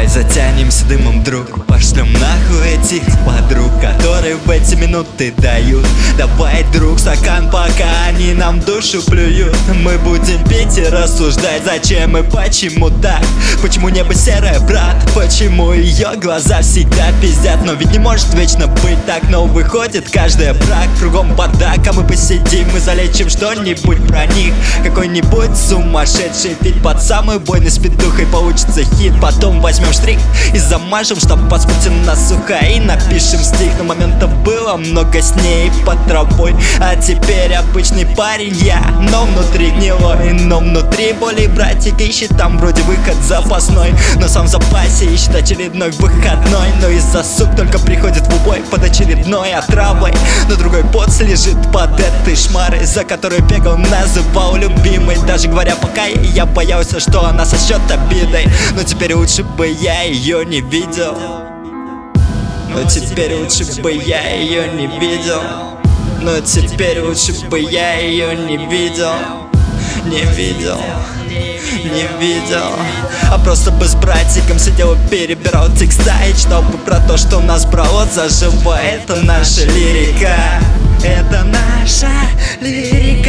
Давай затянемся дымом, друг. Пошлем нахуй этих подруг, которые в эти минуты дают. Давай, друг, стакан, пока они нам душу плюют. Мы будем пить и рассуждать, зачем и почему так. Почему небо серое, брат? Почему ее глаза всегда пиздят? Но ведь не может вечно быть так. Но выходит каждый брак, кругом бардак. А мы посидим и залечим что-нибудь про них. Какой-нибудь сумасшедший фильм под самый бойный спидух, и получится хит. Потом возьмем штрих и замажем, чтоб посмутим нас сухо, и напишем стих. Но моментов было много с ней под травой, а теперь обычный парень я, но внутри гнилой. Но внутри боли братик ищет там вроде выход запасной, но сам в запасе ищет очередной выходной. Но из-за сук только приходит в убой под очередной отравой. Но другой поц лежит под этой шмарой, за которой бегал, называл любимой. Даже говоря пока я боялся, что она сочтет обидой. Но теперь лучше бы я ее не видел. Но теперь лучше бы я ее не видел. Но теперь лучше бы я ее не видел. Не видел, не видел. А просто бы с братиком сидел и перебирал текста, и читал бы про то, что нас брало заживо. Это наша лирика, это наша лирика.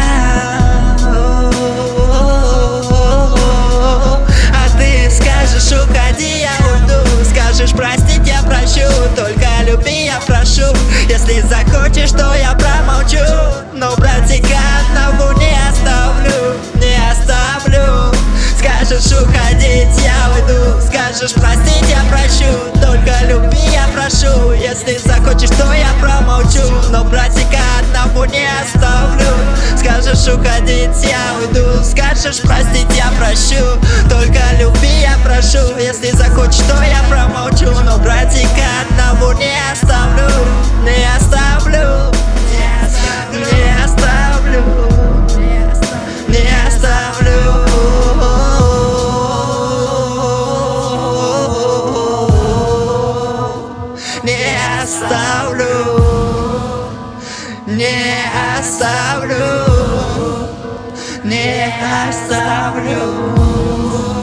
А ты скажешь уходи, я уйду. Скажешь простить, я прощу. Только люби, я прошу. Если захочешь, то я промолчу. Но братика одного не оставлю, не оставлю. Скажешь уходить, я уйду. Скажешь простить, я прощу. Только люби, я прошу. Если захочешь, то я промолчу. Но братика одного не оставлю. Скажешь уходить, я уйду. Скажешь простить, я прощу. Только люби, я прошу. Если захочешь, то я промолчу. Но братика одного не оставлю, не оставлю, не оставлю, не оставлю. Не оставлю, не оставлю, не оставлю.